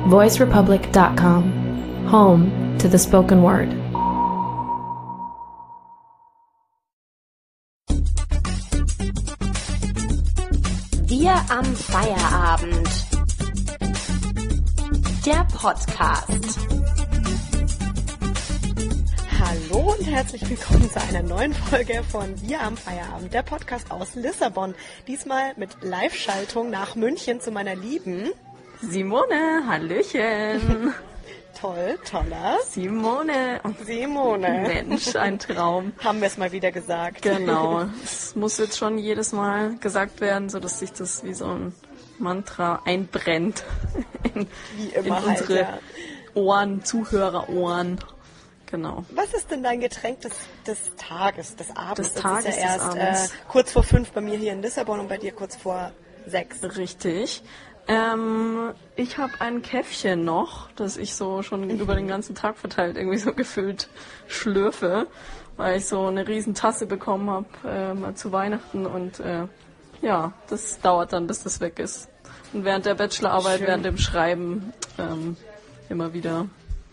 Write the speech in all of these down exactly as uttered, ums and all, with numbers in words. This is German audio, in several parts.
voice republic dot com, home to the spoken word. Wir am Feierabend. Der Podcast. Hallo und herzlich willkommen zu einer neuen Folge von Wir am Feierabend, der Podcast aus Lissabon. Diesmal mit Live-Schaltung nach München zu meiner Lieben Simone, hallöchen. Toll, toller. Simone. Simone. Mensch, ein Traum. Haben wir es mal wieder gesagt. Genau. Es muss jetzt schon jedes Mal gesagt werden, sodass sich das wie so ein Mantra einbrennt in, wie immer in halt, unsere ja. Ohren, Zuhörerohren. Genau. Was ist denn dein Getränk des, des Tages, des Abends? Des Tages, das ist ja erst des Abends. Äh, kurz vor fünf bei mir hier in Lissabon und bei dir kurz vor sechs. Richtig. Ähm, ich habe ein Käffchen noch, das ich so schon mhm. über den ganzen Tag verteilt irgendwie so gefühlt schlürfe, weil ich so eine riesen Tasse bekommen habe äh, mal zu Weihnachten und äh, ja, das dauert dann, bis das weg ist. Und während der Bachelorarbeit, schön. während dem Schreiben ähm, immer wieder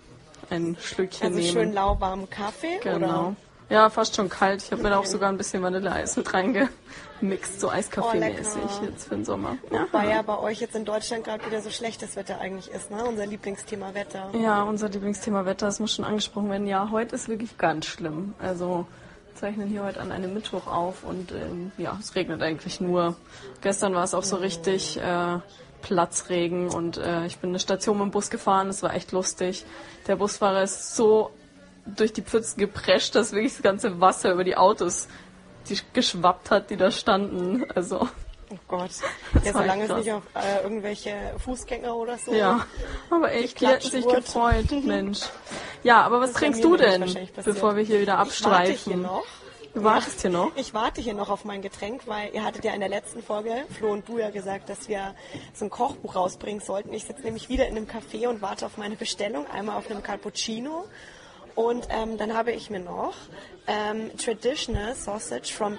ein Schlückchen also nehmen. Also schön lauwarmen Kaffee? Genau. Oder? Ja, fast schon kalt. Ich habe mir da auch sogar ein bisschen Vanilleeis mit reingemixt, so Eiskaffee-mäßig oh, jetzt für den Sommer. Weil ja bei euch jetzt in Deutschland gerade wieder so schlechtes Wetter eigentlich ist, ne? Unser Lieblingsthema Wetter. Ja, unser Lieblingsthema Wetter, das muss schon angesprochen werden. Ja, heute ist wirklich ganz schlimm. Also wir zeichnen hier heute an einem Mittwoch auf und ähm, ja, es regnet eigentlich nur. Gestern war es auch so richtig äh, Platzregen und äh, ich bin eine Station mit dem Bus gefahren, das war echt lustig. Der Busfahrer ist so durch die Pfützen geprescht, dass wirklich das ganze Wasser über die Autos die geschwappt hat, die da standen. Also, oh Gott. Ja, solange es nicht auf äh, irgendwelche Fußgänger oder so. Ja, aber echt, die hätten sich gefreut, Mensch. Ja, aber was trinkst du denn, bevor wir hier wieder abstreifen? Ich warte hier noch. Du wartest ja, hier noch? Ich warte hier noch auf mein Getränk, weil ihr hattet ja in der letzten Folge, Flo und du, ja gesagt, dass wir so ein Kochbuch rausbringen sollten. Ich sitze nämlich wieder in einem Café und warte auf meine Bestellung, einmal auf einem Cappuccino. Und ähm, dann habe ich mir noch ähm, Traditional Sausage from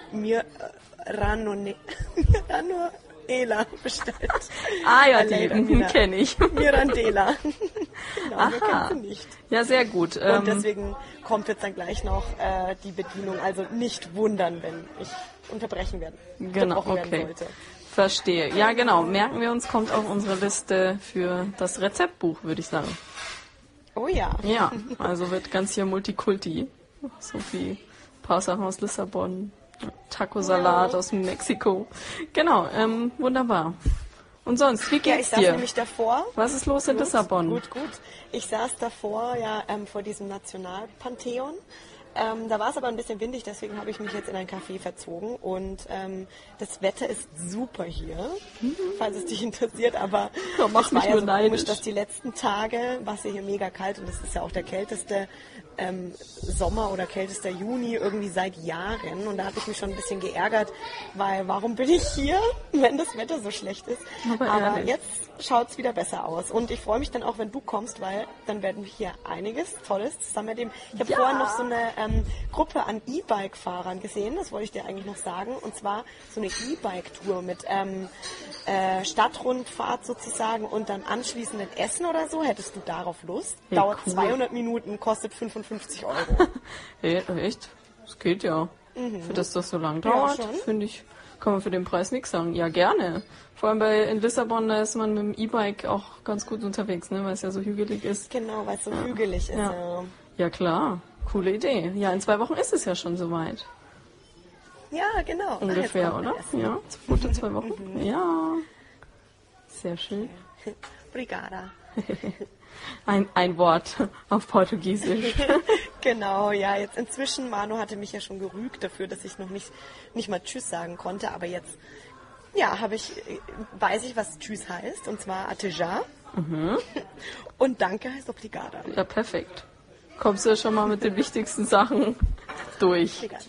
Miranone- Miranela bestellt. Ah ja, die kenne ich. Mirandela. Genau, Aha. wir kennen sie nicht. Ja, sehr gut. Und Ähm, deswegen kommt jetzt dann gleich noch äh, die Bedienung. Also nicht wundern, wenn ich unterbrechen werde. Genau, unterbrochen okay. werden sollte. Verstehe. Ja, genau. Merken wir uns, kommt auf unsere Liste für das Rezeptbuch, würde ich sagen. Oh ja. Ja, also wird ganz hier Multikulti. So wie ein paar Sachen aus Lissabon, Taco-Salat ja. aus Mexiko. Genau, ähm, wunderbar. Und sonst, wie Ja, ich geht's saß dir? nämlich davor. Was ist los in Gut, Lissabon? Gut, gut. Ich saß davor ja ähm, vor diesem Nationalpantheon. Ähm, da war es aber ein bisschen windig, deswegen habe ich mich jetzt in ein Café verzogen und ähm, das Wetter ist super hier, mhm. falls es dich interessiert, aber ja, mach es war mich ja nur so neidisch. komisch, dass die letzten Tage war es ja hier mega kalt und das ist ja auch der kälteste ähm, Sommer oder kältester Juni irgendwie seit Jahren und da habe ich mich schon ein bisschen geärgert, weil warum bin ich hier, wenn das Wetter so schlecht ist, aber, aber jetzt schaut es wieder besser aus und ich freue mich dann auch, wenn du kommst, weil dann werden wir hier einiges Tolles zusammen erleben. Ich habe ja. vorhin noch so eine ähm, Gruppe an E-Bike-Fahrern gesehen, das wollte ich dir eigentlich noch sagen, und zwar so eine E-Bike-Tour mit ähm, äh, Stadtrundfahrt sozusagen und dann anschließend Essen oder so. Hättest du darauf Lust? Hey, Dauert cool. zweihundert Minuten, kostet fünfundfünfzig Euro. Hey, echt? Das geht ja. Mhm. Für das das so lang Ja, dauert, schon. finde ich, kann man für den Preis nichts sagen. Ja, gerne. Vor allem bei in Lissabon, da ist man mit dem E-Bike auch ganz gut unterwegs, ne, weil es ja so hügelig ist. Genau, weil es so Ja. hügelig ist. Ja. Ja. Ja, klar. Coole Idee. Ja, in zwei Wochen ist es ja schon soweit. Ja, genau. Ungefähr, Ach, jetzt kommt oder? mein Essen. Ja, gute zwei Wochen. Ja. Sehr schön. Obrigada. Ein, ein Wort auf Portugiesisch. Genau, ja, jetzt inzwischen, Manu hatte mich ja schon gerügt dafür, dass ich noch nicht, nicht mal Tschüss sagen konnte, aber jetzt, ja, habe ich, weiß ich, was Tschüss heißt, und zwar Ateja. Mhm. Und Danke heißt Obrigada. Ja, perfekt. Kommst du ja schon mal mit den wichtigsten Sachen durch. Egal.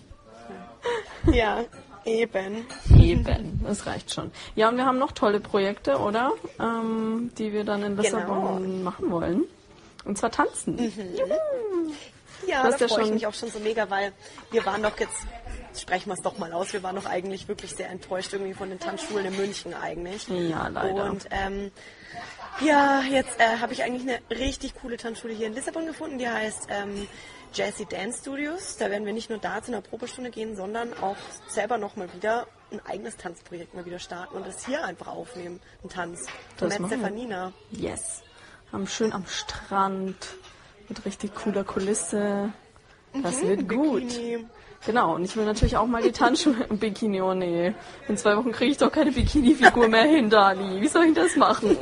Ja, eben. Eben, das reicht schon. Ja, und wir haben noch tolle Projekte, oder? Ähm, die wir dann in Lissabon Genau. machen wollen. Und zwar tanzen. Mhm. Juhu. Ja, Du da hast ja freue ich schon- mich auch schon so mega, weil wir waren doch jetzt, sprechen wir es doch mal aus, wir waren doch eigentlich wirklich sehr enttäuscht irgendwie von den Tanzschulen in München eigentlich. Ja, leider. Und ähm, Ja, jetzt äh, habe ich eigentlich eine richtig coole Tanzschule hier in Lissabon gefunden, die heißt ähm, Jazzy Dance Studios. Da werden wir nicht nur da zu einer Probestunde gehen, sondern auch selber nochmal wieder ein eigenes Tanzprojekt mal wieder starten und das hier einfach aufnehmen, einen Tanz. Von Das Matt machen wir. Stefanina. Yes. Am schön am Strand mit richtig cooler Kulisse. Das wird gut. Bikini. Genau, und ich will natürlich auch mal die Tanzschule im Bikini. Oh nee, in zwei Wochen kriege ich doch keine Bikini-Figur mehr hin, Dali. Wie soll ich das machen?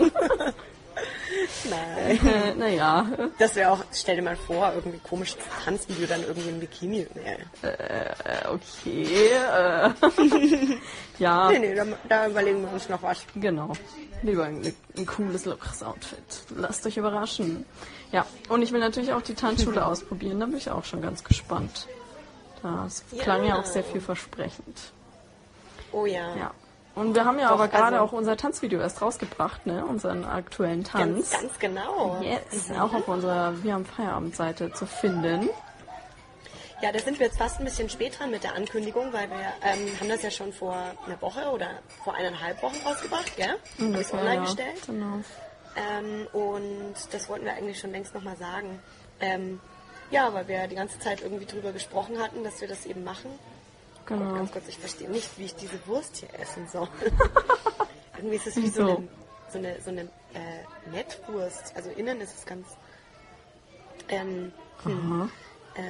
Nein. äh, naja, Das wäre auch, stell dir mal vor, irgendwie komisches Tanzvideo, dann irgendwie im Bikini. Nee, äh, okay. Äh, ja, nee, nee da, da überlegen wir uns noch was. genau. Lieber ein, ein cooles, lockeres Outfit. Lasst euch überraschen. Ja, und ich will natürlich auch die Tanzschule ausprobieren. Da bin ich auch schon ganz gespannt. Das klang ja, Ja. auch sehr vielversprechend. Oh ja. Ja. Und wir haben ja Doch, aber gerade also- auch unser Tanzvideo erst rausgebracht, ne? Unseren aktuellen Tanz. Ganz, ganz genau. Yes, auch auf unserer Wir haben Feierabend-Seite zu finden. Ja, da sind wir jetzt fast ein bisschen spät dran mit der Ankündigung, weil wir ähm, haben das ja schon vor einer Woche oder vor eineinhalb Wochen rausgebracht, gell? Und Hab ich's war online ja, gestellt. Genau. Ähm, und das wollten wir eigentlich schon längst nochmal sagen. Ähm, ja, weil wir die ganze Zeit irgendwie drüber gesprochen hatten, dass wir das eben machen. Oh, Genau. ganz kurz, ich verstehe nicht, wie ich diese Wurst hier essen soll. Irgendwie ist es wie Wieso? so eine, so eine, so eine äh, Mettwurst. Also innen ist es ganz... Ähm, hm, äh,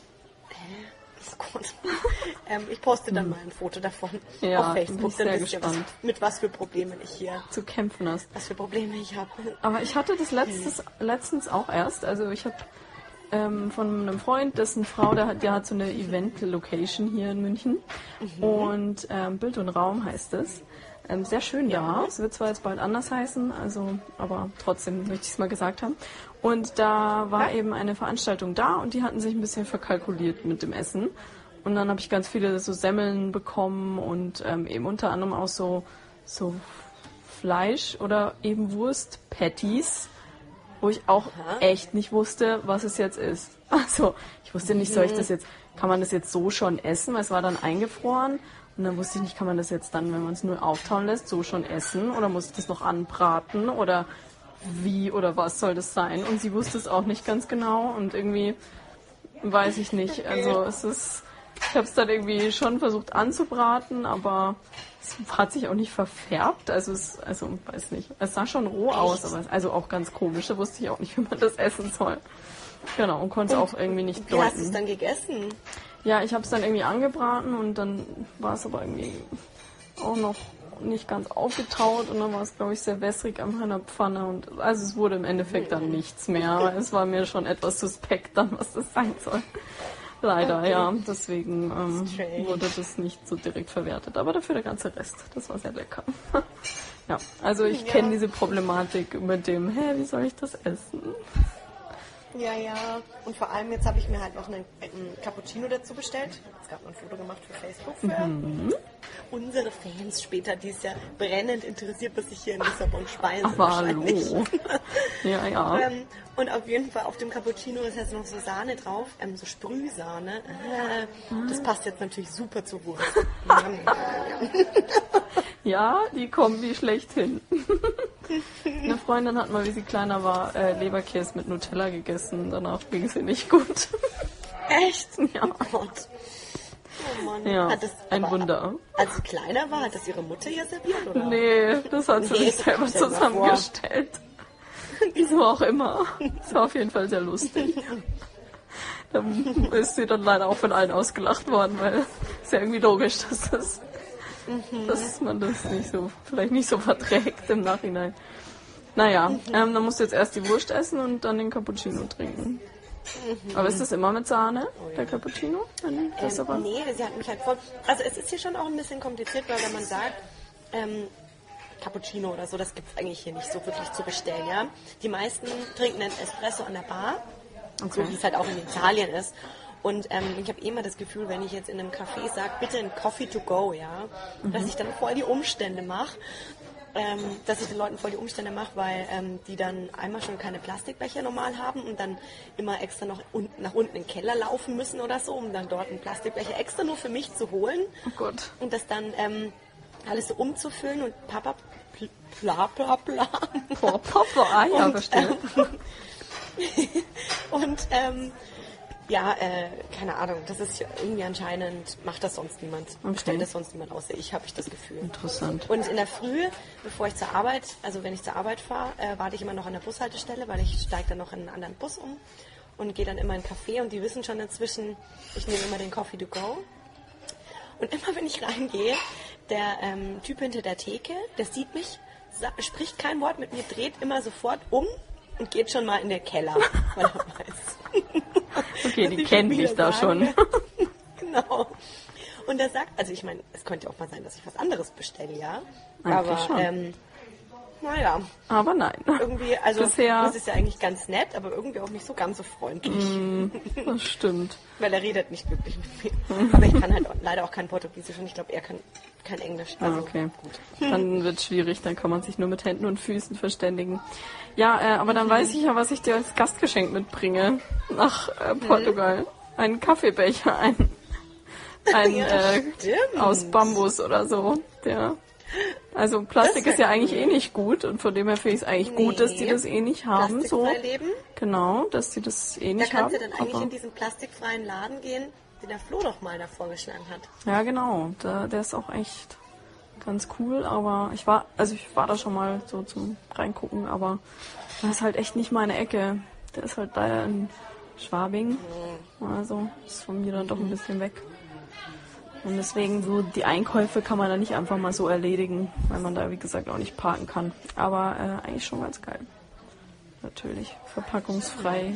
hä? Oh Gott. ähm, ich poste dann mal ein Foto davon Ja, auf bin Facebook. ich Dann sehr wisst ihr, was, gespannt. mit was für Problemen ich hier... Zu kämpfen hast. Was für Probleme ich habe. Aber ich hatte das letztes, letztens auch erst. Also ich habe ähm, von einem Freund, dessen Frau, der hat, der hat so eine Event-Location hier in München. Und ähm, Bild und Raum heißt es. Ähm, sehr schön da. Es wird zwar jetzt bald anders heißen, also, aber trotzdem möchte ich es mal gesagt haben. Und da war eben eine Veranstaltung da und die hatten sich ein bisschen verkalkuliert mit dem Essen. Und dann habe ich ganz viele so Semmeln bekommen und ähm, eben unter anderem auch so, so Fleisch oder eben Wurst-Patties, wo ich auch echt nicht wusste, was es jetzt ist. Also, ich wusste nicht, soll ich das jetzt, kann man das jetzt so schon essen, weil es war dann eingefroren. Und dann wusste ich nicht, kann man das jetzt dann, wenn man es nur auftauen lässt, so schon essen? Oder muss ich das noch anbraten? Oder wie oder was soll das sein? Und sie wusste es auch nicht ganz genau. Und irgendwie weiß ich nicht. Also es ist, ich habe es dann irgendwie schon versucht anzubraten, aber es hat sich auch nicht verfärbt. Also es, also weiß nicht. Es sah schon roh aus, aber es, also auch ganz komisch. Da wusste ich auch nicht, wie man das essen soll. Genau, und konnte es auch irgendwie nicht Wie hast du es deuten. dann gegessen? Ja, ich habe es dann irgendwie angebraten und dann war es aber irgendwie auch noch nicht ganz aufgetaut und dann war es, glaube ich, sehr wässrig einfach in der Pfanne und also es wurde im Endeffekt dann nichts mehr, weil es war mir schon etwas suspekt dann, was das sein soll. Leider, Okay. ja. Deswegen ähm, Strange. wurde das nicht so direkt verwertet. Aber dafür der ganze Rest. Das war sehr lecker. Ja, also ich Ja. kenne diese Problematik mit dem, hä, wie soll ich das essen? Ja, ja. Und vor allem jetzt habe ich mir halt noch einen, einen Cappuccino dazu bestellt. Es gab noch ein Foto gemacht für Facebook für Mhm. unsere Fans später, die es ja brennend interessiert, was ich hier in Lissabon speise. Aber hallo. wahrscheinlich. Ja, ja. Ähm, und auf jeden Fall auf dem Cappuccino ist jetzt noch so Sahne drauf, ähm, so Sprühsahne. Äh, das passt jetzt natürlich super zur Wurst. Ja, die Kombi schlechthin. Eine Freundin hat mal, wie sie kleiner war, äh, Leberkäse mit Nutella gegessen. Danach ging es ihr nicht gut. Echt? Ja. Oh Gott. Oh Mann. Ja, Hat das, ein aber, Wunder. Als sie kleiner war, hat das ihre Mutter ihr serviert, oder? Nee, das hat sie Nee, sich selber stell dir mal zusammengestellt. Wieso auch immer. Das war auf jeden Fall sehr lustig. Da ist sie dann leider auch von allen ausgelacht worden, weil es ja irgendwie logisch, dass das, dass man das nicht so, vielleicht nicht so verträgt im Nachhinein. Naja, ähm, dann musst du jetzt erst die Wurst essen und dann den Cappuccino trinken. Aber ist das immer mit Sahne, der Cappuccino? Wenn das so war? Ähm, nee, sie hat mich halt voll... Also es ist hier schon auch ein bisschen kompliziert, weil wenn man sagt, ähm, Cappuccino oder so, das gibt es eigentlich hier nicht so wirklich zu bestellen, ja. Die meisten trinken einen Espresso an der Bar, so wie es halt auch in Italien ist. Und ähm, ich habe eh immer das Gefühl, wenn ich jetzt in einem Café sage, bitte ein Coffee to go, ja, dass ich dann voll die Umstände mache. Ähm, dass ich den Leuten voll die Umstände mache, weil ähm, die dann einmal schon keine Plastikbecher normal haben und dann immer extra noch un nach unten in den Keller laufen müssen oder so, um dann dort einen Plastikbecher extra nur für mich zu holen Oh Gott. und das dann ähm, alles so umzufüllen und Papa pl bla bla bla. Boah, Papa, ah, ja, Und, verstehe. Und ähm, ja, äh, keine Ahnung, das ist irgendwie anscheinend, macht das sonst niemand, Okay. bestellt das sonst niemand außer ich, habe ich das Gefühl. Interessant. Und in der Früh, bevor ich zur Arbeit, also wenn ich zur Arbeit fahre, äh, warte ich immer noch an der Bushaltestelle, weil ich steige dann noch in einen anderen Bus um und gehe dann immer in einen Café und die wissen schon inzwischen, ich nehme immer den Coffee to go. Und immer wenn ich reingehe, der ähm, Typ hinter der Theke, der sieht mich, sa- spricht kein Wort mit mir, dreht immer sofort um und geht schon mal in den Keller, weil er weiß. Okay, dass die ich kennen wieder dich da sagen schon. werde. Genau. Und er sagt, also ich meine, es könnte auch mal sein, dass ich was anderes bestelle, ja. Eigentlich Aber, schon. ähm, naja, Aber nein. irgendwie, also Bisher- das ist ja eigentlich ganz nett, aber irgendwie auch nicht so ganz so freundlich. Das stimmt. Weil er redet nicht wirklich mit mir. Aber ich kann halt auch, leider auch kein Portugiesisch und ich glaube, er kann kein Englisch. Ah, Also, okay. gut. Dann wird es schwierig, dann kann man sich nur mit Händen und Füßen verständigen. Ja, äh, aber dann weiß ich ja, was ich dir als Gastgeschenk mitbringe nach äh, Portugal. Einen Kaffeebecher, ein, ein Ja, äh, stimmt. aus Bambus oder so. Der, also Plastik Das ist wär ja eigentlich cool. eh nicht gut und von dem her finde ich es eigentlich gut, dass die Nee. das eh nicht haben. So. Plastikfrei leben. Genau, dass die das eh Da nicht kannst haben. du dann eigentlich aber- in diesen plastikfreien Laden gehen, den der Flo doch mal da vorgeschlagen hat. Ja, genau. Der, der ist auch echt ganz cool, aber ich war, also ich war da schon mal so zum Reingucken, aber das ist halt echt nicht meine Ecke. Der ist halt da in Schwabing. Also ist von mir dann doch ein bisschen weg. Und deswegen so die Einkäufe kann man da nicht einfach mal so erledigen, weil man da wie gesagt auch nicht parken kann. Aber äh, eigentlich schon ganz geil. Natürlich. Verpackungsfrei.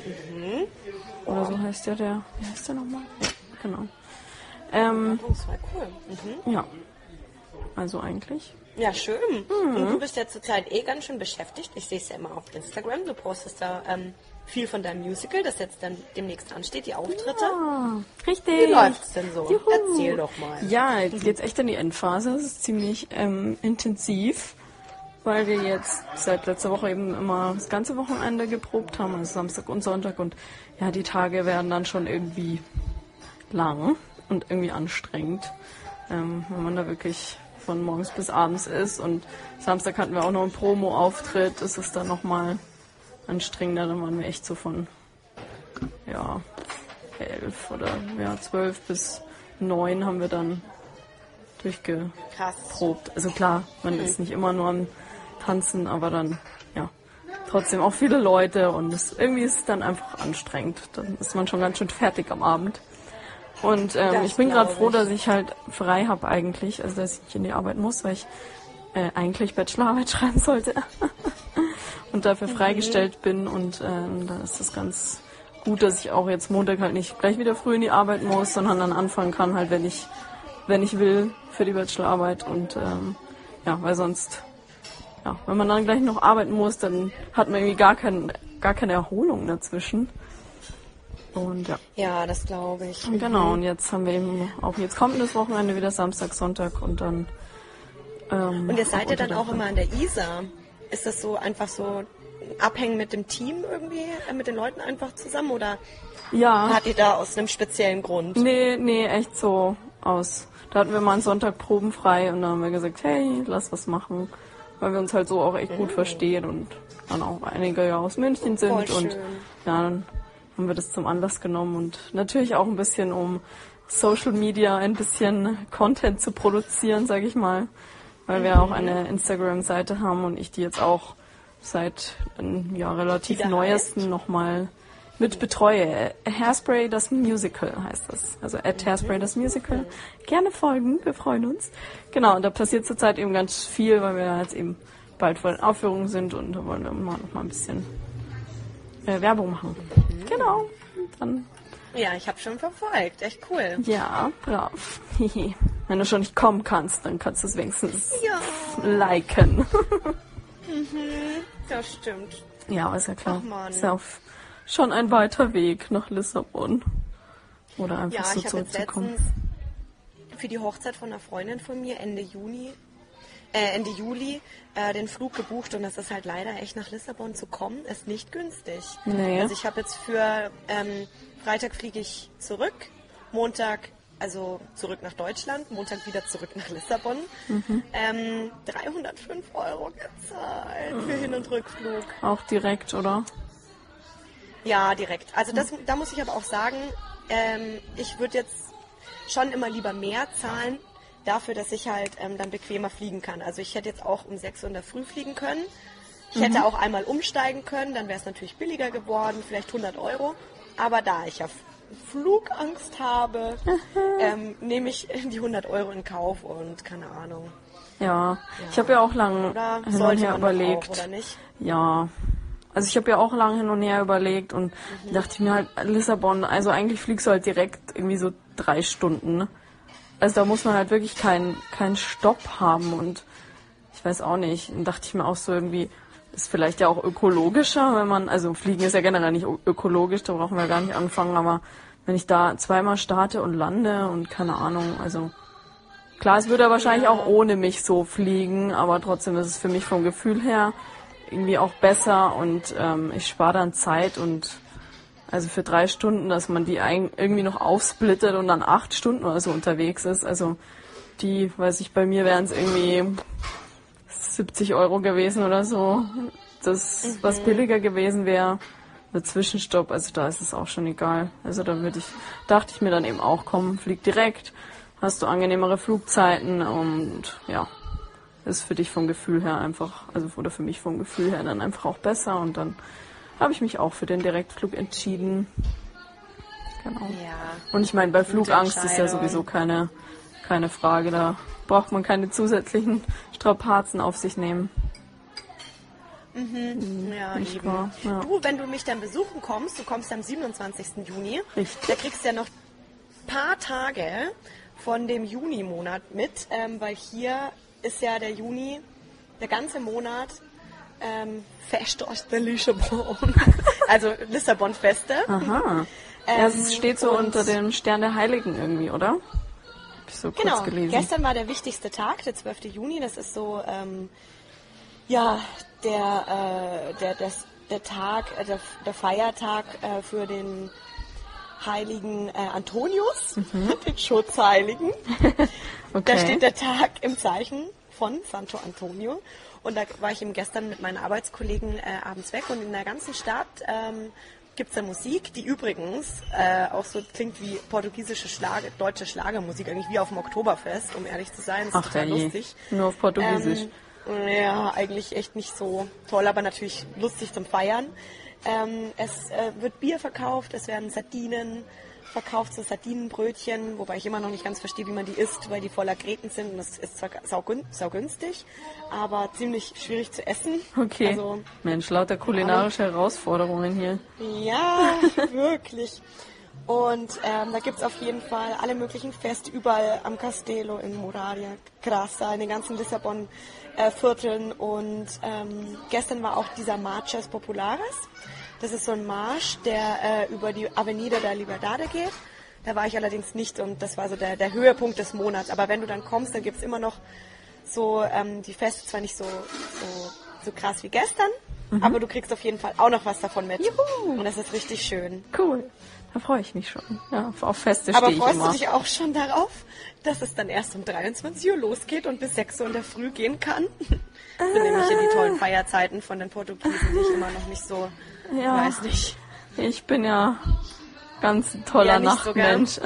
Oder so heißt der, der. Wie heißt der nochmal? Ja, genau. Ähm, Das war cool. Mhm. ja. Also eigentlich. Ja, schön. Und du bist ja zurzeit eh ganz schön beschäftigt. Ich sehe es ja immer auf Instagram. Du postest da ähm, viel von deinem Musical, das jetzt dann demnächst ansteht, die Auftritte. Ah, richtig. Wie läuft's denn so? Juhu. Erzähl doch mal. Ja, jetzt geht's echt in die Endphase. Es ist ziemlich ähm, intensiv, weil wir jetzt seit letzter Woche eben immer das ganze Wochenende geprobt haben, also Samstag und Sonntag. Und ja, die Tage werden dann schon irgendwie lang und irgendwie anstrengend, ähm, wenn man da wirklich von morgens bis abends ist. Und Samstag hatten wir auch noch einen Promo-Auftritt. Das ist dann nochmal anstrengender. Dann waren wir echt so von ja, elf oder ja, zwölf bis neun haben wir dann durchgeprobt. Krass. Also klar, man ist nicht immer nur am Tanzen, aber dann ja trotzdem auch viele Leute und es, irgendwie ist es dann einfach anstrengend. Dann ist man schon ganz schön fertig am Abend. Und ähm, Das ich bin gerade glaub froh, ich. dass ich halt frei habe eigentlich, also dass ich nicht in die Arbeit muss, weil ich äh, eigentlich Bachelorarbeit schreiben sollte und dafür freigestellt bin. Und ähm, da ist es ganz gut, dass ich auch jetzt Montag halt nicht gleich wieder früh in die Arbeit muss, sondern dann anfangen kann, halt wenn ich wenn ich will für die Bachelorarbeit. Und ähm, ja, weil sonst, ja, wenn man dann gleich noch arbeiten muss, dann hat man irgendwie gar, kein, gar keine Erholung dazwischen. Und ja. Ja, das glaube ich. Genau, und jetzt haben wir eben auch jetzt kommendes Wochenende wieder Samstag, Sonntag und dann. Ähm, Und ihr seid ja unter dann der auch Woche. immer an der Isar. Ist das so einfach so abhängen mit dem Team irgendwie, äh, mit den Leuten einfach zusammen oder Ja, hat ihr da aus einem speziellen Grund? nee, nee, echt so aus. Da hatten wir mal einen Sonntag probenfrei und dann haben wir gesagt, hey, lass was machen, weil wir uns halt so auch echt gut verstehen und dann auch einige ja aus München sind. Voll Und schön. ja, dann haben wir das zum Anlass genommen und natürlich auch ein bisschen, um Social Media ein bisschen Content zu produzieren, sag ich mal, weil wir auch eine Instagram-Seite haben und ich die jetzt auch seit einem ja, relativ Wie der neuesten nochmal mit betreue. Hairspray, das Musical heißt das. Also at Hairspray, das Musical. Gerne folgen, wir freuen uns. Genau, und da passiert zurzeit eben ganz viel, weil wir jetzt eben bald vor den Aufführungen sind und da wollen wir mal noch mal ein bisschen äh, Werbung machen. Genau. Und dann, Ja, ich habe schon verfolgt. Echt cool. ja, brav. Wenn du schon nicht kommen kannst, dann kannst du es wenigstens Ja, liken. das stimmt. Ja, aber ist ja klar. Ach, Mann. Ist ja auf schon ein weiter Weg nach Lissabon. Oder einfach Ja, so ich habe jetzt zurückzukommen. letztens für die Hochzeit von einer Freundin von mir Ende Juni, äh, Ende Juli äh, den Flug gebucht und das ist halt leider echt nach Lissabon zu kommen, ist nicht günstig. Nee. Also ich habe jetzt für ähm, Freitag fliege ich zurück, Montag also zurück nach Deutschland, Montag wieder zurück nach Lissabon. Mhm. Ähm, dreihundertfünf Euro gezahlt für Hin- und Rückflug. Auch direkt, oder? Ja, direkt. Also das, da muss ich aber auch sagen, ähm, ich würde jetzt schon immer lieber mehr zahlen, dafür, dass ich halt ähm, dann bequemer fliegen kann. Also ich hätte jetzt auch um sechs Uhr in der Früh fliegen können. Ich mhm. hätte auch einmal umsteigen können, dann wäre es natürlich billiger geworden, vielleicht hundert Euro. Aber da ich ja Flugangst habe, ähm, nehme ich die hundert Euro in Kauf und keine Ahnung. Ja, ja. Ich habe ja auch lange oder hin und her überlegt. Auch, oder nicht? Ja, also ich habe ja auch lange hin und her überlegt und mhm. dachte ich mir halt, Lissabon, also eigentlich fliegst du halt direkt irgendwie so drei Stunden. Ne? Also da muss man halt wirklich keinen keinen Stopp haben und ich weiß auch nicht. Dann dachte ich mir auch so irgendwie, ist vielleicht ja auch ökologischer, wenn man, also Fliegen ist ja generell nicht ökologisch, da brauchen wir gar nicht anfangen, aber wenn ich da zweimal starte und lande und keine Ahnung, also klar, es würde wahrscheinlich ja. auch ohne mich so fliegen, aber trotzdem ist es für mich vom Gefühl her irgendwie auch besser und ähm, ich spare dann Zeit und also für drei Stunden, dass man die ein, irgendwie noch aufsplittet und dann acht Stunden oder so unterwegs ist, also die, weiß ich, bei mir wären es irgendwie siebzig Euro gewesen oder so. Das, mhm. was billiger gewesen wäre, der Zwischenstopp, also da ist es auch schon egal. Also da würde ich, dachte ich mir dann eben auch, komm, flieg direkt, hast du angenehmere Flugzeiten und ja, ist für dich vom Gefühl her einfach, also oder für mich vom Gefühl her dann einfach auch besser und dann habe ich mich auch für den Direktflug entschieden. Genau. Ja, und ich meine, bei Flugangst ist ja sowieso keine, keine Frage, da braucht man keine zusätzlichen Strapazen auf sich nehmen. Mhm. Ja, Nicht eben. wahr? Ja. Du, wenn du mich dann besuchen kommst, du kommst am siebenundzwanzigsten Juni, Richtig. da kriegst du ja noch ein paar Tage von dem Juni-Monat mit, ähm, weil hier ist ja der Juni, der ganze Monat ähm, Fest aus der Lissabon, also Lissabon-Feste. Aha. Ähm, ja, es steht so unter dem Stern der Heiligen irgendwie, oder? So kurz genau, gelesen. Gestern war der wichtigste Tag, der zwölfte Juni. Das ist so, ähm, ja, der, äh, der, das, der Tag, äh, der, der Feiertag äh, für den heiligen äh, Antonius, mhm. den Schutzheiligen. Okay. Da steht der Tag im Zeichen von Santo Antonio. Und da war ich eben gestern mit meinen Arbeitskollegen äh, abends weg und in der ganzen Stadt ähm, gibt es da Musik, die übrigens äh, auch so klingt wie portugiesische Schlager, deutsche Schlagermusik, eigentlich wie auf dem Oktoberfest, um ehrlich zu sein. Das ist Ach, total ja, lustig. Nur auf Portugiesisch. Ähm, ja, eigentlich echt nicht so toll, aber natürlich lustig zum Feiern. Ähm, es äh, wird Bier verkauft, es werden Sardinen verkauft, so Sardinenbrötchen, wobei ich immer noch nicht ganz verstehe, wie man die isst, weil die voller Gräten sind und das ist zwar saugün- saugünstig, aber ziemlich schwierig zu essen. Okay, also, Mensch, lauter kulinarische Herausforderungen hier. Ja, wirklich. Und ähm, da gibt es auf jeden Fall alle möglichen Feste, überall am Castelo in Moraria, Grassa, in den ganzen Lissabon-Vierteln. Äh, und ähm, gestern war auch dieser Marches Populares. Das ist so ein Marsch, der äh, über die Avenida da Liberdade geht. Da war ich allerdings nicht und das war so der, der Höhepunkt des Monats. Aber wenn du dann kommst, dann gibt es immer noch so ähm, die Feste, zwar nicht so, so, so krass wie gestern, mhm. aber du kriegst auf jeden Fall auch noch was davon mit. Juhu. Und das ist richtig schön. Cool. Da freue ich mich schon. Ja, auf Feste stehe ich immer. Aber freust du dich auch schon darauf, dass es dann erst um dreiundzwanzig Uhr losgeht und bis sechs Uhr in der Früh gehen kann? Das sind nämlich ja die tollen Feierzeiten von den Portugiesen, die ich immer noch nicht so, ja, weiß nicht. Ich bin ja ganz ein toller ja, Nachtmensch. So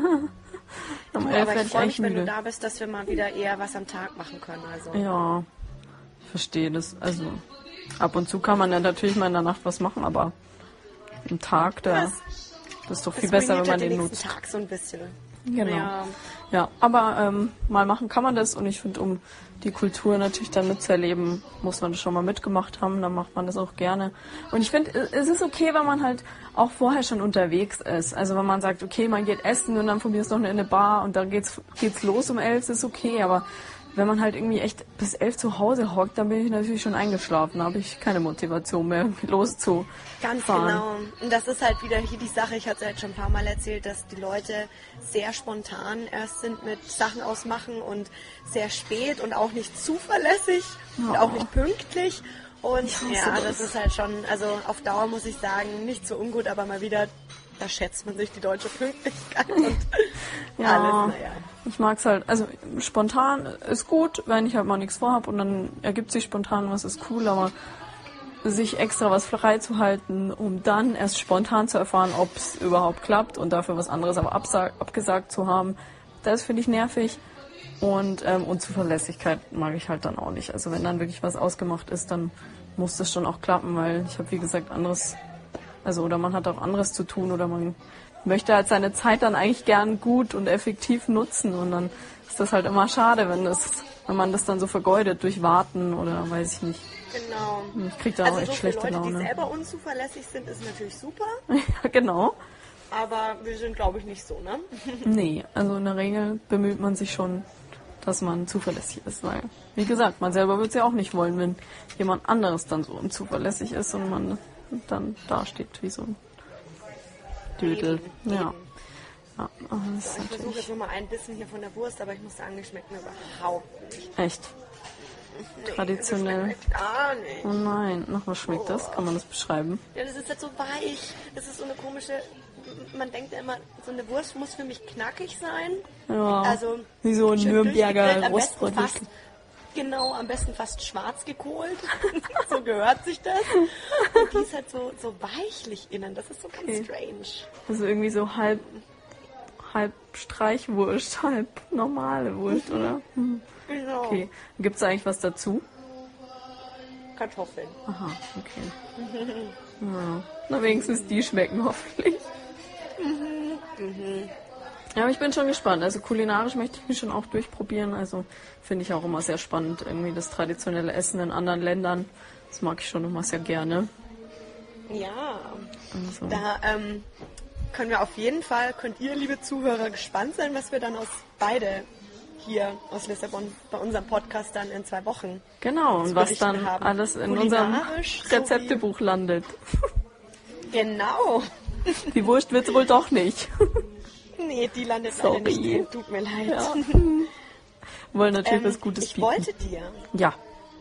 um elf aber ich freue mich, wenn du da bist, dass wir mal wieder eher was am Tag machen können. Also. Ja, ich verstehe das. Also ab und zu kann man ja natürlich mal in der Nacht was machen, aber am Tag, da, das, das ist doch viel besser, wenn man den nutzt. Tag so ein bisschen. Genau. Ja, ja aber ähm, mal machen kann man das und ich finde, um die Kultur natürlich dann mitzuerleben, muss man das schon mal mitgemacht haben, dann macht man das auch gerne. Und ich finde, es ist okay, wenn man halt auch vorher schon unterwegs ist. Also wenn man sagt, okay, man geht essen und dann von mir ist noch in eine Bar und dann geht's geht's los um elf, ist okay, aber wenn man halt irgendwie echt bis elf zu Hause hockt, dann bin ich natürlich schon eingeschlafen. Da habe ich keine Motivation mehr, loszufahren. Ganz genau. Und das ist halt wieder hier die Sache, ich hatte es halt schon ein paar Mal erzählt, dass die Leute sehr spontan erst sind mit Sachen ausmachen und sehr spät und auch nicht zuverlässig oh. und auch nicht pünktlich. Und ja, das. das ist halt schon, also auf Dauer muss ich sagen, nicht so ungut, aber mal wieder da schätzt man sich die deutsche Pünktlichkeit und Ja, alles, naja. ich mag's halt, also spontan ist gut, wenn ich halt mal nichts vorhab und dann ergibt sich spontan was, ist cool, aber sich extra was freizuhalten, um dann erst spontan zu erfahren, ob es überhaupt klappt und dafür was anderes aber absag, abgesagt zu haben, das finde ich nervig. Und ähm, Unzuverlässigkeit mag ich halt dann auch nicht. Also wenn dann wirklich was ausgemacht ist, dann muss das schon auch klappen, weil ich habe, wie gesagt, anderes, also oder man hat auch anderes zu tun oder man möchte halt seine Zeit dann eigentlich gern gut und effektiv nutzen und dann ist das halt immer schade, wenn das, wenn man das dann so vergeudet durch Warten oder weiß ich nicht. Genau. Ich krieg da also auch echt so für schlechte Leute, Laune. die selber unzuverlässig sind, ist natürlich super, Ja, genau. aber wir sind, glaube ich, nicht so, ne? Nee, also in der Regel bemüht man sich schon, dass man zuverlässig ist, weil, wie gesagt, man selber würde es ja auch nicht wollen, wenn jemand anderes dann so unzuverlässig ist und man dann dasteht wie so ein Dödel. Eben, Ja. eben. Ja, aber das ist Ich versuche natürlich jetzt nur mal ein bisschen hier von der Wurst, aber ich muss sagen, die schmeckt mir überhaupt nicht. echt Nee, traditionell. Das schmeckt mir gar nicht. Oh nein, nach was schmeckt das? Kann man das beschreiben? Ja, das ist halt so weich. Das ist so eine komische. Man denkt ja immer, so eine Wurst muss für mich knackig sein. Ja, Also wie so ein schön Nürnberger durchgegrillt, am besten Rostbraten. fast, genau, am besten fast schwarz gekohlt. So gehört sich das. Und die ist halt so, so weichlich innen. Das ist so ganz Okay. strange. Also irgendwie so halb, halb Streichwurst, halb normale Wurst, oder? Hm. Genau. Okay. Gibt es eigentlich was dazu? Kartoffeln. Aha, okay. Ja. Na, wenigstens die schmecken hoffentlich. Ja, aber ich bin schon gespannt. Also kulinarisch möchte ich mich schon auch durchprobieren. Also finde ich auch immer sehr spannend, irgendwie das traditionelle Essen in anderen Ländern. Das mag ich schon immer sehr gerne. Ja. Also, Da ähm, können wir auf jeden Fall, könnt ihr, liebe Zuhörer, gespannt sein, was wir dann aus beide hier aus Lissabon bei unserem Podcast dann in zwei Wochen. genau, und was berichten dann haben. alles in unserem Kulinarisch sowie- Rezeptebuch landet. Genau. Die Wurst wird's wohl doch nicht. Nee, die landet Sorry. leider nicht drin. Tut mir leid. Ja. Wollen natürlich Ähm, was Gutes ich bieten. wollte dir, Ja,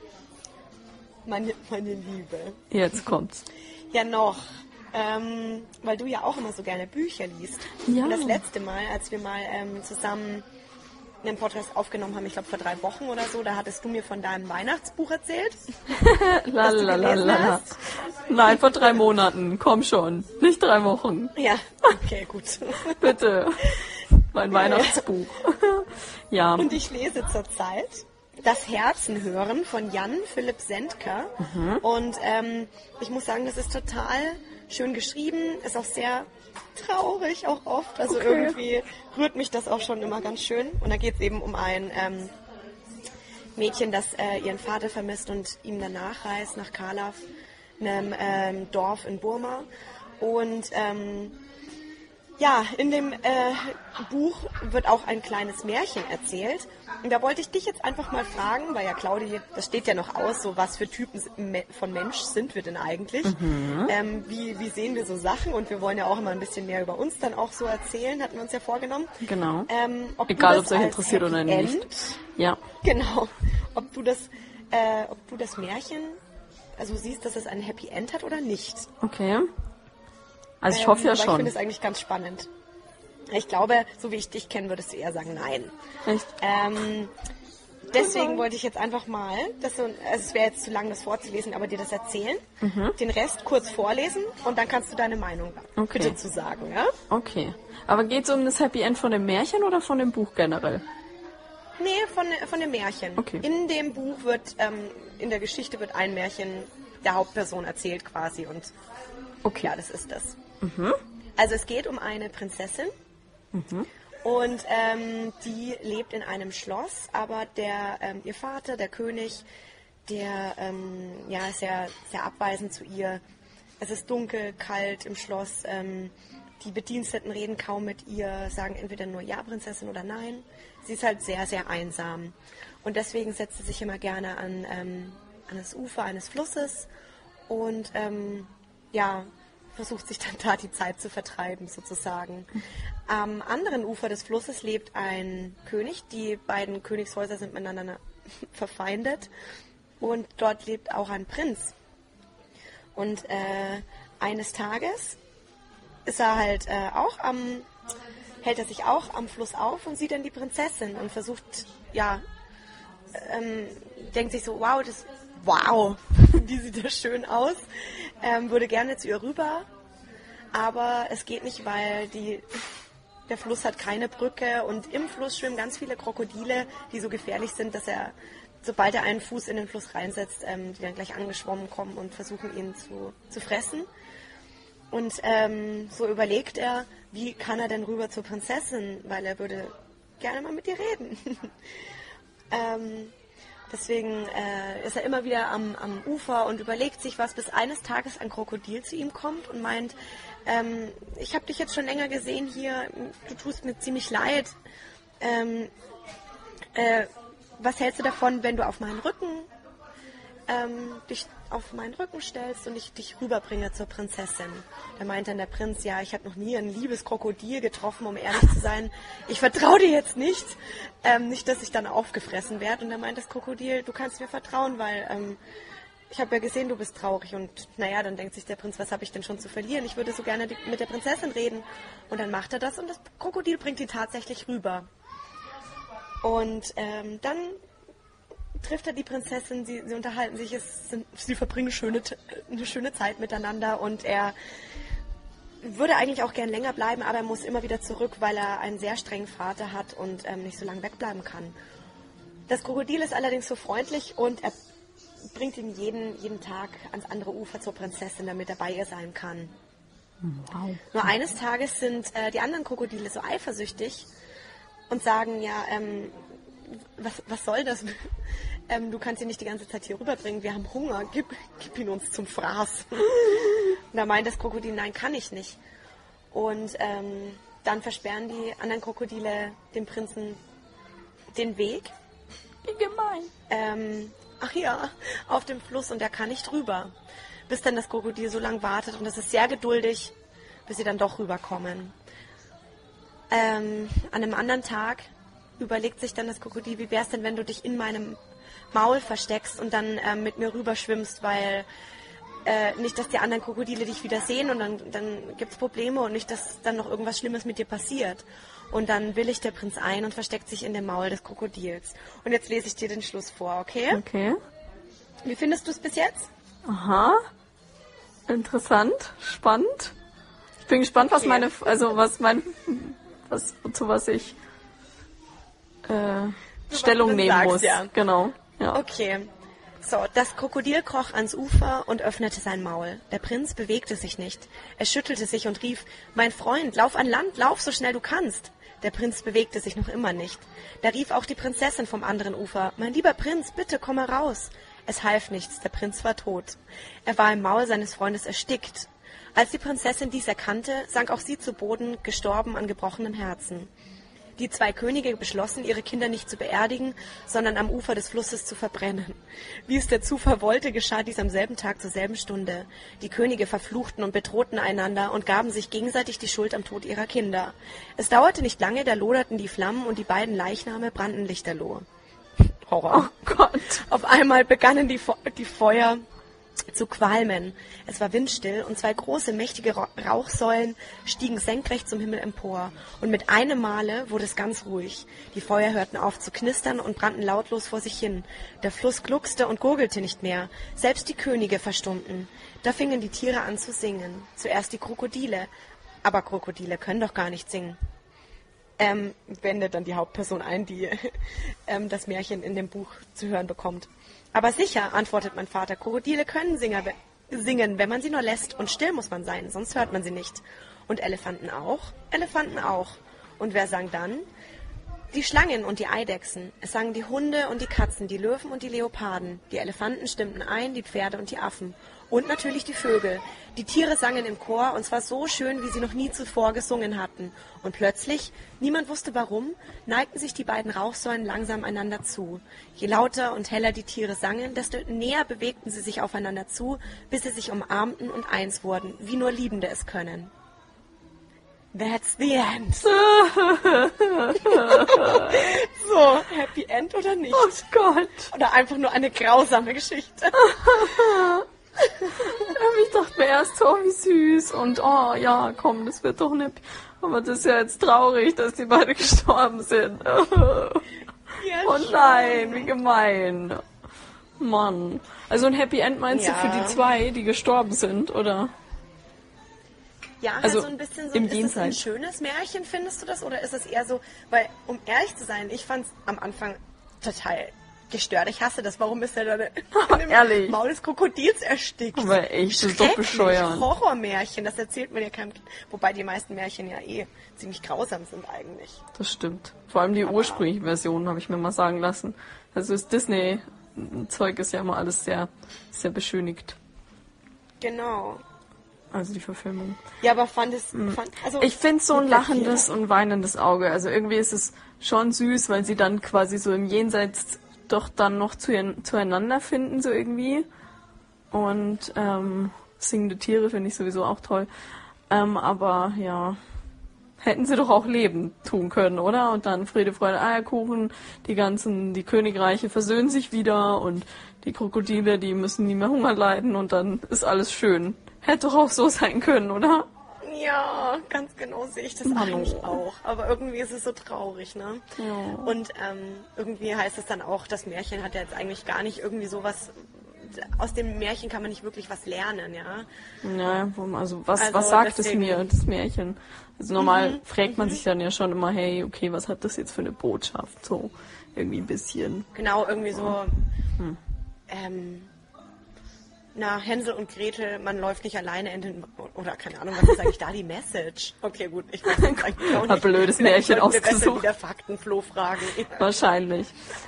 meine, meine Liebe, jetzt kommt's. ja noch, ähm, weil du ja auch immer so gerne Bücher liest. Ja. Und das letzte Mal, als wir mal ähm, zusammen einen Podcast aufgenommen haben, ich glaube vor drei Wochen oder so, da hattest du mir von deinem Weihnachtsbuch erzählt. La, du la, la, gelesen la. hast? Nein, vor drei Monaten. Komm schon. Nicht drei Wochen. Ja, okay, gut. Bitte. Mein Weihnachtsbuch. Ja. Und ich lese zurzeit Das Herzen hören von Jan Philipp Sendker. Mhm. Und ähm, ich muss sagen, das ist total schön geschrieben, ist auch sehr traurig, auch oft. Also Okay. irgendwie rührt mich das auch schon immer ganz schön. Und da geht es eben um ein ähm, Mädchen, das äh, ihren Vater vermisst und ihm dann nachreist nach Kalav, einem ähm, Dorf in Burma. Und ähm, ja, in dem äh, Buch wird auch ein kleines Märchen erzählt. Und da wollte ich dich jetzt einfach mal fragen, weil ja Claudi, das steht ja noch aus, so was für Typen von Mensch sind wir denn eigentlich? Mhm. Ähm, wie, wie sehen wir so Sachen? Und wir wollen ja auch immer ein bisschen mehr über uns dann auch so erzählen, hatten wir uns ja vorgenommen. Genau. Ähm, ob du Egal, das ob es euch als interessiert oder Happy nicht. End, Ja. genau, ob du das, äh, ob du das Märchen, also siehst, dass es ein Happy End hat oder nicht. Okay. Also ich Ähm, hoffe ja aber Ich schon. finde es eigentlich ganz spannend. Ich glaube, so wie ich dich kenne, würdest du eher sagen, nein. Echt? Ähm, deswegen wollte ich jetzt einfach mal, das so, also es wäre jetzt zu lang, das vorzulesen, aber dir das erzählen, den Rest kurz vorlesen und dann kannst du deine Meinung Okay. bitte zu sagen. Ja? Okay. Aber geht es um das Happy End von dem Märchen oder von dem Buch generell? Nee, von, von dem Märchen. Okay. In dem Buch wird, ähm, in der Geschichte wird ein Märchen der Hauptperson erzählt quasi und Okay. ja, das ist das. Also es geht um eine Prinzessin. Und ähm, die lebt in einem Schloss, aber der ähm, ihr Vater, der König, der ähm, ja, ist sehr, sehr abweisend zu ihr. Es ist dunkel, kalt im Schloss. Ähm, die Bediensteten reden kaum mit ihr, sagen entweder nur Ja, Prinzessin oder Nein. Sie ist halt sehr, sehr einsam. Und deswegen setzt sie sich immer gerne an, ähm, an das Ufer eines Flusses und ähm, ja, versucht sich dann da die Zeit zu vertreiben, sozusagen. Am anderen Ufer des Flusses lebt ein König. Die beiden Königshäuser sind miteinander verfeindet. Und dort lebt auch ein Prinz. Und äh, eines Tages ist er halt äh, auch am, hält er sich auch am Fluss auf und sieht dann die Prinzessin und versucht, ja, ähm, denkt sich so, wow, das, wow, die sieht ja schön aus, ähm, würde gerne zu ihr rüber, aber es geht nicht, weil die, der Fluss hat keine Brücke und im Fluss schwimmen ganz viele Krokodile, die so gefährlich sind, dass er, sobald er einen Fuß in den Fluss reinsetzt, ähm, die dann gleich angeschwommen kommen und versuchen, ihn zu, zu fressen. Und ähm, so überlegt er, wie kann er denn rüber zur Prinzessin, weil er würde gerne mal mit ihr reden. ähm, deswegen äh, ist er immer wieder am, am Ufer und überlegt sich was, bis eines Tages ein Krokodil zu ihm kommt und meint, ähm, ich habe dich jetzt schon länger gesehen hier, du tust mir ziemlich leid. Ähm, äh, was hältst du davon, wenn du auf meinen Rücken ähm, dich auf meinen Rücken stellst und ich dich rüberbringe zur Prinzessin? Da meint dann der Prinz, ja, ich habe noch nie ein liebes Krokodil getroffen, um ehrlich zu sein. Ich vertraue dir jetzt nicht. Ähm, nicht, dass ich dann aufgefressen werde. Und dann meint das Krokodil, du kannst mir vertrauen, weil ähm, ich habe ja gesehen, du bist traurig. Und naja, dann denkt sich der Prinz, was habe ich denn schon zu verlieren? Ich würde so gerne die, mit der Prinzessin reden. Und dann macht er das und das Krokodil bringt ihn tatsächlich rüber. Und ähm, dann trifft er die Prinzessin, sie, sie unterhalten sich, es sind, sie verbringen schöne, eine schöne Zeit miteinander und er würde eigentlich auch gern länger bleiben, aber er muss immer wieder zurück, weil er einen sehr strengen Vater hat und ähm, nicht so lange wegbleiben kann. Das Krokodil ist allerdings so freundlich und er bringt ihn jeden, jeden Tag ans andere Ufer zur Prinzessin, damit er bei ihr sein kann. Wow. Nur eines Tages sind äh, die anderen Krokodile so eifersüchtig und sagen, ja, ähm, was, was soll das? ähm, du kannst ihn nicht die ganze Zeit hier rüberbringen, wir haben Hunger, gib, gib ihn uns zum Fraß. Und da meint das Krokodil, nein, kann ich nicht. Und ähm, dann versperren die anderen Krokodile dem Prinzen den Weg. Wie gemein. Ähm, ach ja, auf dem Fluss und er kann nicht rüber. Bis dann das Krokodil so lange wartet und das ist sehr geduldig, bis sie dann doch rüberkommen. Ähm, an einem anderen Tag überlegt sich dann das Krokodil, wie wäre es denn, wenn du dich in meinem Maul versteckst und dann ähm, mit mir rüberschwimmst, weil äh, nicht, dass die anderen Krokodile dich wieder sehen und dann, dann gibt es Probleme und nicht, dass dann noch irgendwas Schlimmes mit dir passiert. Und dann willigt der Prinz ein und versteckt sich in dem Maul des Krokodils. Und jetzt lese ich dir den Schluss vor, okay? Okay. Wie findest du es bis jetzt? Aha. Interessant. Spannend. Ich bin gespannt, was Okay. meine, also was mein, was, zu was ich äh, Stellung du nehmen sagst, muss. ja. Genau. Ja. Okay. So, das Krokodil kroch ans Ufer und öffnete sein Maul. Der Prinz bewegte sich nicht. Er schüttelte sich und rief, mein Freund, lauf an Land, lauf so schnell du kannst. Der Prinz bewegte sich noch immer nicht. Da rief auch die Prinzessin vom anderen Ufer, mein lieber Prinz, bitte komm heraus. Es half nichts, der Prinz war tot. Er war im Maul seines Freundes erstickt. Als die Prinzessin dies erkannte, sank auch sie zu Boden, gestorben an gebrochenem Herzen. Die zwei Könige beschlossen, ihre Kinder nicht zu beerdigen, sondern am Ufer des Flusses zu verbrennen. Wie es der Zufall wollte, geschah dies am selben Tag zur selben Stunde. Die Könige verfluchten und bedrohten einander und gaben sich gegenseitig die Schuld am Tod ihrer Kinder. Es dauerte nicht lange, da loderten die Flammen und die beiden Leichname brannten lichterloh. Horror. Oh Gott. Auf einmal begannen die, Fe- die Feuer zu qualmen. Es war windstill und zwei große, mächtige Ra- Rauchsäulen stiegen senkrecht zum Himmel empor. Und mit einem Male wurde es ganz ruhig. Die Feuer hörten auf zu knistern und brannten lautlos vor sich hin. Der Fluss gluckste und gurgelte nicht mehr. Selbst die Könige verstummten. Da fingen die Tiere an zu singen. Zuerst die Krokodile. Aber Krokodile können doch gar nicht singen. Ähm, wendet dann die Hauptperson ein, die ähm, das Märchen in dem Buch zu hören bekommt. Aber sicher, antwortet mein Vater, Krokodile können Singer, singen, wenn man sie nur lässt. Und still muss man sein, sonst hört man sie nicht. Und Elefanten auch? Elefanten auch. Und wer sang dann? Die Schlangen und die Eidechsen. Es sangen die Hunde und die Katzen, die Löwen und die Leoparden. Die Elefanten stimmten ein, die Pferde und die Affen. Und natürlich die Vögel. Die Tiere sangen im Chor, und zwar so schön, wie sie noch nie zuvor gesungen hatten. Und plötzlich, niemand wusste warum, neigten sich die beiden Rauchsäulen langsam einander zu. Je lauter und heller die Tiere sangen, desto näher bewegten sie sich aufeinander zu, bis sie sich umarmten und eins wurden, wie nur Liebende es können. That's the end. So, Happy End oder nicht? Oh Gott. Oder einfach nur eine grausame Geschichte. Ich dachte mir erst, oh, wie süß und oh, ja, komm, das wird doch nicht. Aber das ist ja jetzt traurig, dass die beide gestorben sind. Ja, Oh schon. nein, wie gemein. Mann. Also ein Happy End meinst Ja. du für die zwei, die gestorben sind, oder? Ja, halt Also so ein bisschen so, im ist es ein Jenseits. schönes Märchen, findest du das? Oder ist es eher so, weil, um ehrlich zu sein, ich fand es am Anfang total gestört. Ich hasse das. Warum ist der da in dem Ehrlich? Maul des Krokodils erstickt? Aber echt, das ist doch Schrecklich. bescheuert. Horrormärchen, das erzählt man ja keinem Kind. Wobei die meisten Märchen ja eh ziemlich grausam sind eigentlich. Das stimmt. Vor allem die ursprüngliche Version, habe ich mir mal sagen lassen. Also das Disney-Zeug ist ja immer alles sehr, sehr beschönigt. Genau. Also die Verfilmung. Ja, aber fand es... Fand, also Ich finde so ein mit lachendes und weinendes Auge. Also irgendwie ist es schon süß, weil sie dann quasi so im Jenseits doch dann noch zu, zueinander finden, so irgendwie. Und ähm, singende Tiere finde ich sowieso auch toll. Ähm, aber ja, hätten sie doch auch Leben tun können, oder? Und dann Friede, Freude, Eierkuchen, die ganzen, die Königreiche versöhnen sich wieder und die Krokodile, die müssen nie mehr Hunger leiden und dann ist alles schön. Hätte doch auch so sein können, oder? Ja, ganz genau sehe ich das Hallo. eigentlich auch. Aber irgendwie ist es so traurig, ne? Ja. Und ähm, irgendwie heißt es dann auch, das Märchen hat ja jetzt eigentlich gar nicht irgendwie sowas... Aus dem Märchen kann man nicht wirklich was lernen, ja? Ja, also was, Also was sagt deswegen- es mir, das Märchen? Also normal fragt man sich dann ja schon immer, hey, okay, was hat das jetzt für eine Botschaft? So, irgendwie ein bisschen. Genau, irgendwie so... Ähm, na, Hänsel und Gretel, man läuft nicht alleine in den... Oder keine Ahnung, was ist eigentlich da die Message? Okay, gut, ich weiß jetzt eigentlich auch Ein nicht. blödes Märchen Vielleicht sollten wir besser ausgesucht. wieder Faktenfloh fragen. Wahrscheinlich.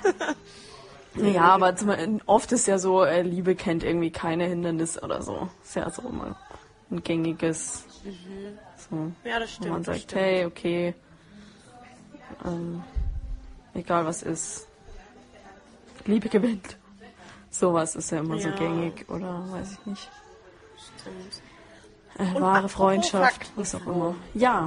Ja, aber zum, oft ist ja so, äh, Liebe kennt irgendwie keine Hindernisse oder so. Ist ja so immer ein gängiges. So, Ja, das wo stimmt. man das sagt, stimmt. hey, okay, ähm, egal was ist, Liebe gewinnt. Sowas ist ja immer so Ja. gängig oder weiß ich nicht. Stimmt. Äh, Und wahre apropos Freundschaft, Fakten. was auch immer. Ja,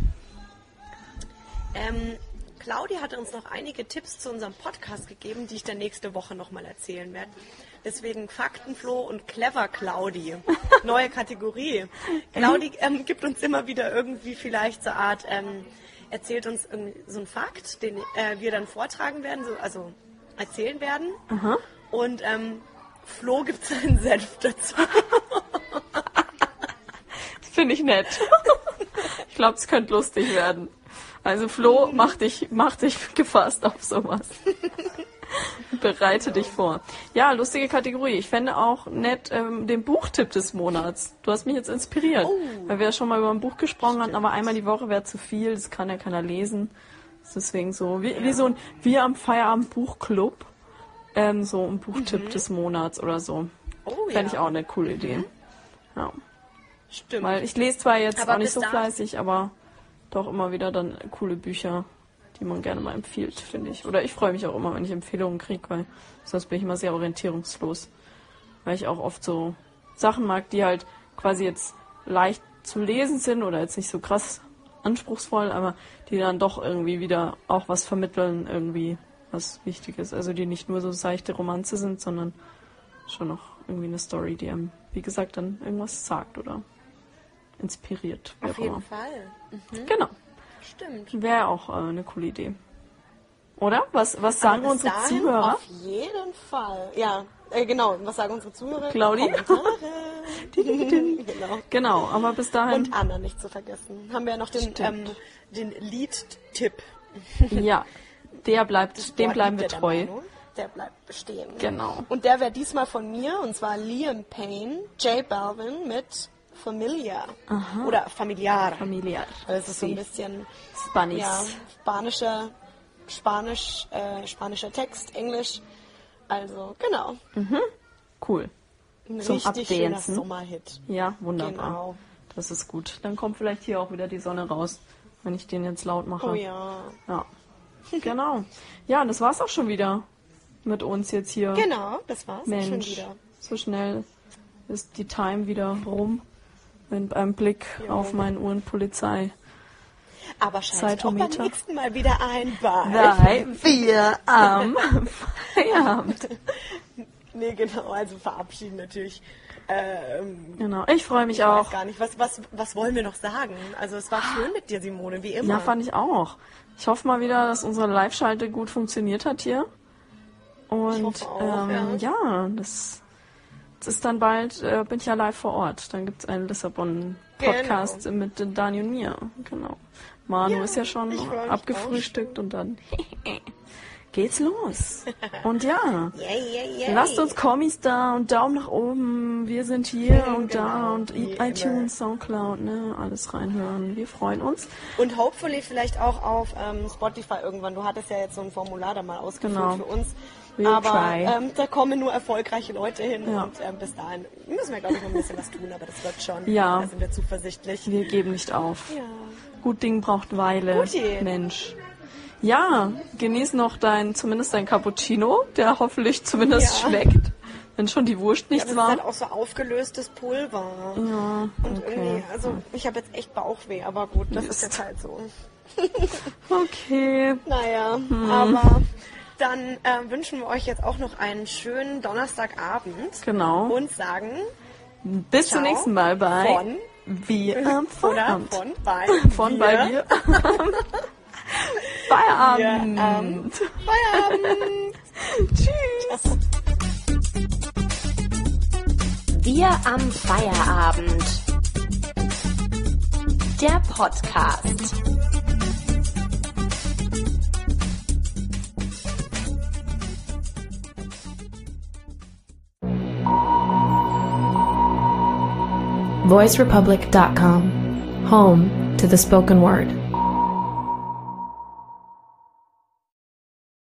Ähm, Claudia hatte uns noch einige Tipps zu unserem Podcast gegeben, die ich dann nächste Woche nochmal erzählen werde. Deswegen Faktenfloh und Clever Claudi. Neue Kategorie. Claudi ähm, gibt uns immer wieder irgendwie vielleicht so eine Art, ähm, erzählt uns irgendwie so einen Fakt, den äh, wir dann vortragen werden, so, also erzählen werden. Und ähm, Flo gibt seinen Senf dazu. finde ich nett. Ich glaube, es könnte lustig werden. Also Flo, mach dich, mach dich gefasst auf sowas. Bereite dich vor. Ja, lustige Kategorie. Ich fände auch nett ähm, den Buchtipp des Monats. Du hast mich jetzt inspiriert. Weil wir ja schon mal über ein Buch gesprochen hatten, aber einmal die Woche wäre zu viel. Das kann ja keiner lesen. Deswegen so, wie, wie so ein, wir am Feierabend Buchclub. Ähm, so ein Buchtipp des Monats oder so. Oh Fände ich ja, auch eine coole Idee. Ja. stimmt. Weil ich lese zwar jetzt Aber auch nicht bis so da- fleißig, aber doch immer wieder dann coole Bücher, die man gerne mal empfiehlt, finde ich. Oder ich freue mich auch immer, wenn ich Empfehlungen kriege, weil sonst bin ich immer sehr orientierungslos. Weil ich auch oft so Sachen mag, die halt quasi jetzt leicht zu lesen sind oder jetzt nicht so krass anspruchsvoll, aber die dann doch irgendwie wieder auch was vermitteln, irgendwie was Wichtiges. Also die nicht nur so seichte Romanze sind, sondern schon noch irgendwie eine Story, die einem, wie gesagt, dann irgendwas sagt oder inspiriert. wie Auf auch jeden immer. Fall. Genau. Stimmt. Wäre auch äh, eine coole Idee. Oder? Was, was sagen Aber bis unsere dahin Zuhörer? Auf jeden Fall. Ja, äh, genau. Was sagen unsere Zuhörer? Claudi? Kommentare. genau. Genau, aber bis dahin. Und Anna nicht zu vergessen. Haben wir ja noch den, Stimmt. ähm, den Lied-Tipp. Ja, der bleibt, dem Dort bleiben wir liegt er der treu. Meinung. Der bleibt bestehen. Genau. Und der wäre diesmal von mir, und zwar Liam Payne, J Balvin mit Familia. Oder Familiar. Familiar. Also es ist so ein Sí. bisschen Spanisch. ja, spanischer, Spanisch, äh, spanischer Text, Englisch. Also, genau. Cool. Ein Zum richtig schöner Abdancen. Sommerhit. Ja, wunderbar. Genau. Das ist gut. Dann kommt vielleicht hier auch wieder die Sonne raus, wenn ich den jetzt laut mache. Oh ja. Ja. Genau. Ja, und das war's auch schon wieder mit uns jetzt hier. Genau, das war's Mensch, schon wieder. so schnell ist die Time wieder rum. Mit einem Blick Jo. auf meinen Uhrenpolizei. Aber schaltet auch beim Zeitometer. nächsten Mal wieder ein bei Bei wir am Feierabend. Nee, genau, also verabschieden natürlich. Ähm, Genau, ich freue mich ich auch. weiß gar nicht, was, was, was wollen wir noch sagen? Also es war schön mit dir, Simone, wie immer. Ja, fand ich auch. Ich hoffe mal wieder, dass unsere Live-Schalte gut funktioniert hat hier. Und Ich hoffe auch, ähm, ja. ja, das, das ist dann bald, äh, bin ich ja live vor Ort. Dann gibt es einen Lissabon-Podcast Genau. mit Dani und mir. Genau. Manu Ja, ist ja schon ich freu mich abgefrühstückt und dann geht's los. Und ja, Yay, yay, yay. lasst uns Kommis da und Daumen nach oben. Wir sind hier Mhm, und da genau, und wie iTunes, Soundcloud, ne, alles reinhören. Wir freuen uns. Und hopefully vielleicht auch auf ähm, Spotify irgendwann. Du hattest ja jetzt so ein Formular da mal ausgefüllt Genau. für uns. We'll aber try. ähm, da kommen nur erfolgreiche Leute hin Ja. und ähm, bis dahin müssen wir, glaube ich, noch ein bisschen was tun, aber das wird schon. Ja. Da sind wir zuversichtlich. Wir geben nicht auf. Ja. Gut Ding braucht Weile. Guti. Mensch. Ja, genieß noch dein, zumindest dein Cappuccino, der hoffentlich zumindest Ja. schmeckt, wenn schon die Wurst Ja, nichts aber es ist war. halt auch so aufgelöstes Pulver. Ja, Und okay. irgendwie, also ich habe jetzt echt Bauchweh, aber gut, das Mist. ist jetzt halt so. Okay, Naja, Hm. aber dann äh, wünschen wir euch jetzt auch noch einen schönen Donnerstagabend. genau. Und sagen Bis ciao zum nächsten Mal bei von Wir am oder Feierabend. von bei Von bei wir. Feierabend. Wir am Feierabend. Tschüss. Wir am Feierabend. Der Podcast. voice republic dot com, home to the spoken word.